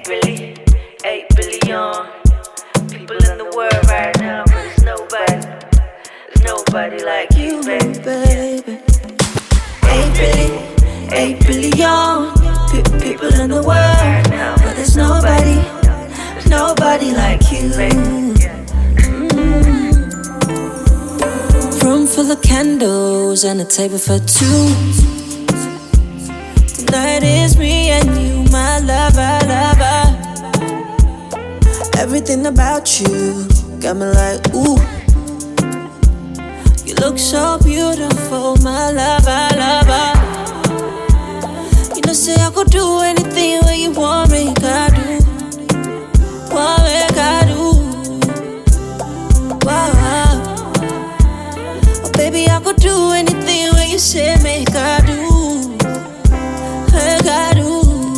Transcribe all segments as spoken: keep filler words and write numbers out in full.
billion, eight billion people in the world right now, but there's nobody, there's nobody like you, baby. baby. Eight billion, eight billion pe- people in the world right now, but there's nobody, there's nobody like you. Mm. Room full of candles and a table for two. Tonight is me and you, my lover, lover. Everything about you got me like, ooh. You look so beautiful, my lover, lover. You know, say I could do anything where you want me, I do. Want me, I do. Wow. Oh, baby, I could do anything where you say make I do. Make I do.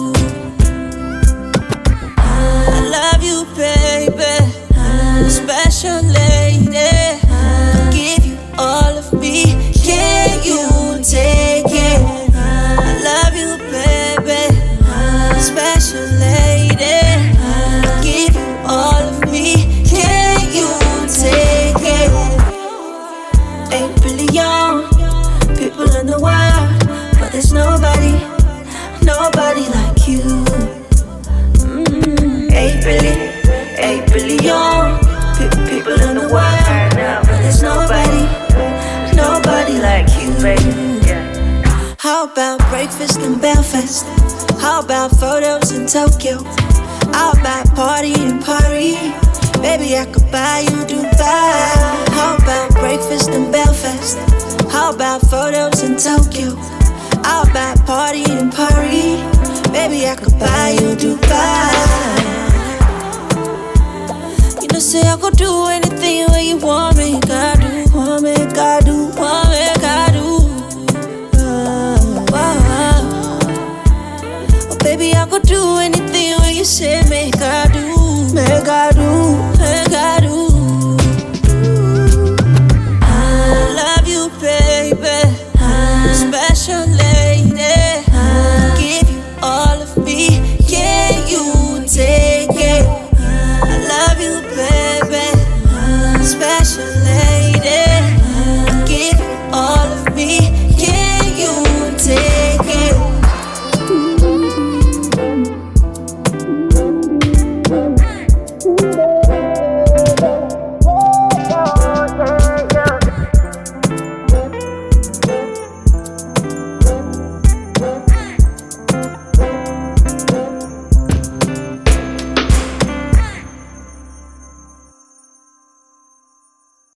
I love you, baby. Special lady. Give you all of me. Can you take it? I love you, baby. Special lady. Give you all of me. Can you take it? Eight billion people in the world, but there's nobody, nobody like you. Mm-hmm. Eight billion, eight billion pe- people in the world right now, but there's nobody, nobody like you, baby. Yeah. How about breakfast in Belfast? How about photos in Tokyo? How about party in Paris? Baby, I could buy you Dubai. How about breakfast in Belfast? How about photos in Tokyo? How about party in Paris? Baby, I could buy you Dubai. You know, say I could do anything where you want me, I do. Want me, I do. Want me, I do. Uh, wow. Oh, baby, I could do anything where you say make I do. Make I do.